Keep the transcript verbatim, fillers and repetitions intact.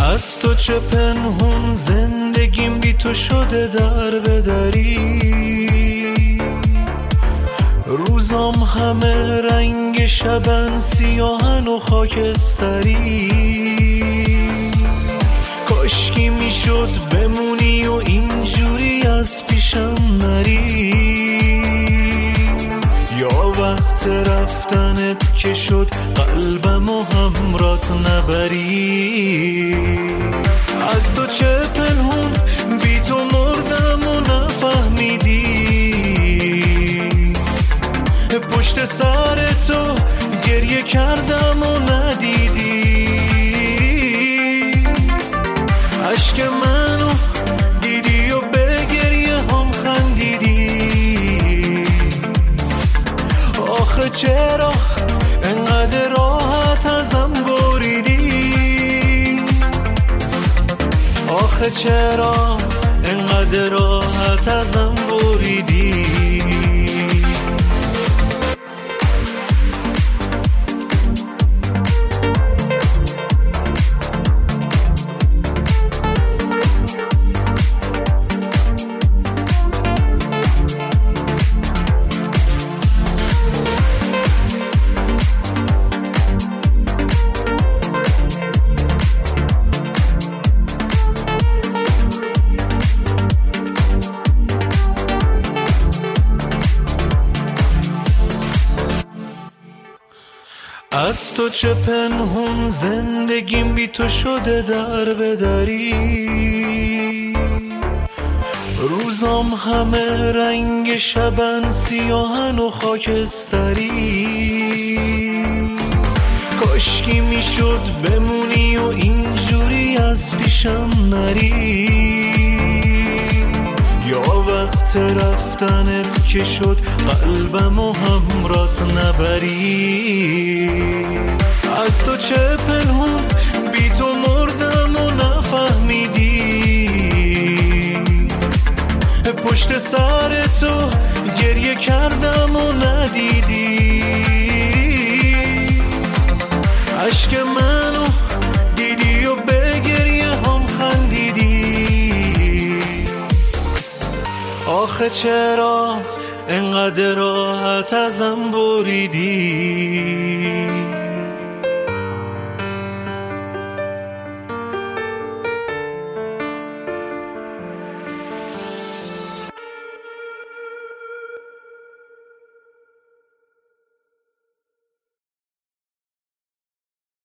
از تو چه پنهون زندگیم بی تو شده در بدری، روزام همه رنگ شبن سیاهن و خاکستری. کاشکی میشد بمونی و اینجوری از پیشم نری، یا وقت رفتنت که شد قلبم و همرات نبری. از تو چه پنهون بی تو مردم و نفهمیدی، پشت سر تو گریه کردم و ندیدی. عشق منو دیدی و به گریه هم خندیدی. آخه چرا انقدر راحت ازم بریدی؟ آخه چرا انقدر راحت ازم بریدی؟ از تو چه پنهون زندگیم بی تو شده در بدری، روزام همه رنگ شبن سیاهن و خاکستری. کاشکی میشد بمونی و اینجوری از پیشم نری، یا وقت رفتنت که شد قلبم و همرات نبری. از تو چه پنهون بی تو مردم و نفهمیدی، پشت سر تو گریه کردم و ندیدی. عشق منو دیدی و به گریه هم خندیدی. آخه چرا انقدر راحت ازم بریدی؟